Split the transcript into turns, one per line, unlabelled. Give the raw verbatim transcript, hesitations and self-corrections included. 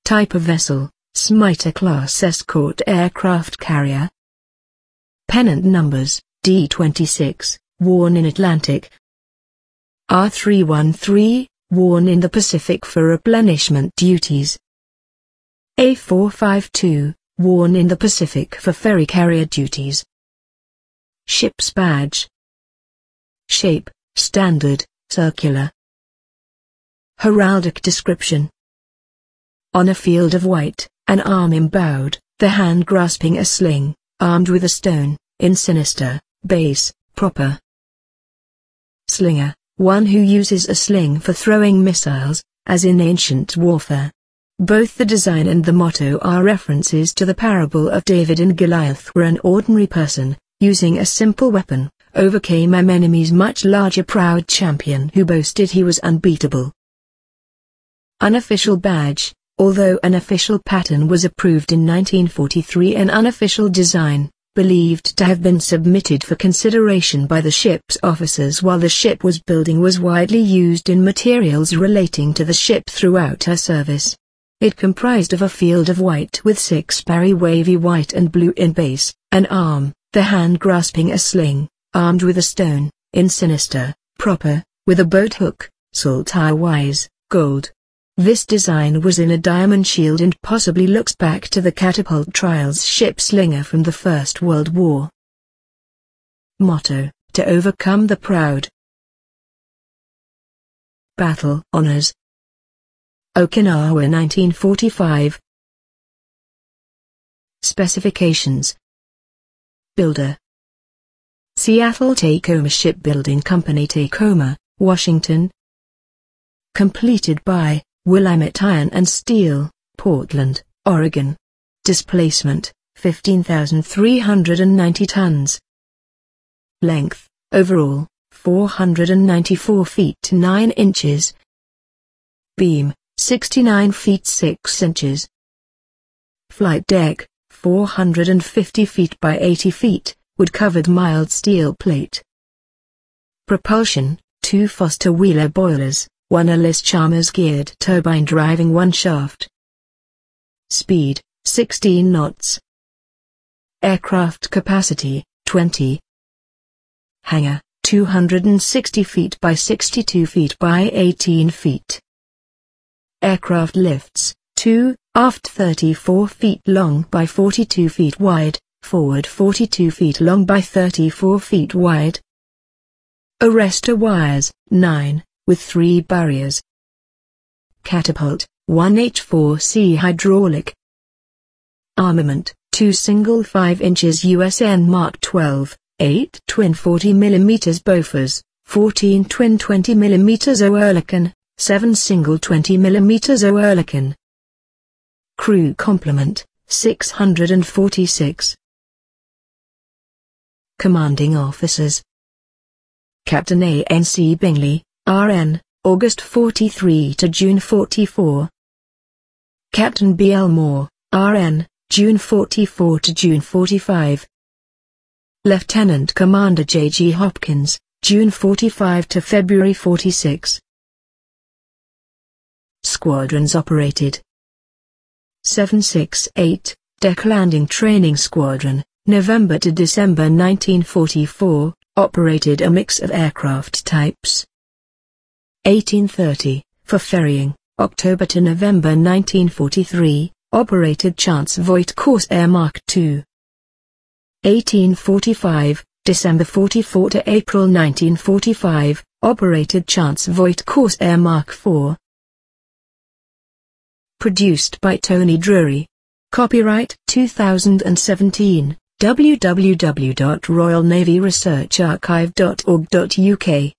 Type of vessel, Smyter-class escort aircraft carrier. Pennant numbers, D twenty-six, worn in Atlantic. R three thirteen, worn in the Pacific for replenishment duties. A four fifty-two, worn in the Pacific for ferry carrier duties. Ship's badge. Shape, standard, circular. Heraldic description. On a field of white, an arm embowed, the hand grasping a sling, armed with a stone, in sinister, base, proper. Slinger, one who uses a sling for throwing missiles, as in ancient warfare. Both the design and the motto are references to the parable of David and Goliath, where an ordinary person, using a simple weapon, overcame an enemy's much larger proud champion who boasted he was unbeatable. Unofficial badge. Although an official pattern was approved in nineteen forty-three, an unofficial design, believed to have been submitted for consideration by the ship's officers while the ship was building, was widely used in materials relating to the ship throughout her service. It comprised of a field of white with six barry wavy white and blue in base, an arm, the hand grasping a sling, armed with a stone, in sinister, proper, with a boat hook, saltire-wise, gold. This design was in a diamond shield and possibly looks back to the catapult trials ship Slinger from the First World War. Motto, to overcome the proud. Battle honors. Okinawa nineteen forty-five. Specifications. Builder. Seattle Tacoma Shipbuilding Company, Tacoma, Washington. Completed by Willamette Iron and Steel, Portland, Oregon. Displacement, fifteen thousand three hundred ninety tons. Length, overall, four hundred ninety-four feet nine inches. Beam, sixty-nine feet six inches. Flight deck, four hundred fifty feet by eighty feet, wood-covered mild steel plate. Propulsion, two Foster Wheeler boilers, one Allis-Chalmers geared turbine driving one shaft. Speed, sixteen knots. Aircraft capacity, twenty. Hangar, two hundred sixty feet by sixty-two feet by eighteen feet. Aircraft lifts, two, aft thirty-four feet long by forty-two feet wide, forward forty-two feet long by thirty-four feet wide. Arrestor wires, nine, with three barriers. Catapult, one H four C hydraulic. Armament, two single five inches U S N Mark twelve, eight twin forty millimeter Bofors, fourteen twin twenty millimeter Oerlikon, seven single twenty millimeter Oerlikon. Crew complement, six hundred forty-six. Commanding officers. Captain A N C Bingley, R N, August forty-three to June forty-four. Captain B L Moore, R N, June forty-four to June forty-five. Lieutenant Commander J G Hopkins, June forty-five to February forty-six. Squadrons operated. seven sixty-eight, Deck Landing Training Squadron, November to December nineteen forty-four, operated a mix of aircraft types. eighteen thirty, for ferrying, October to November nineteen forty-three, operated Chance Voigt Corsair Mark two. eighteen forty-five, December forty-four to April nineteen forty-five, operated Chance Voigt Corsair Mark four. Produced by Tony Drury. Copyright two thousand seventeen, w w w dot royal navy research archive dot org dot u k.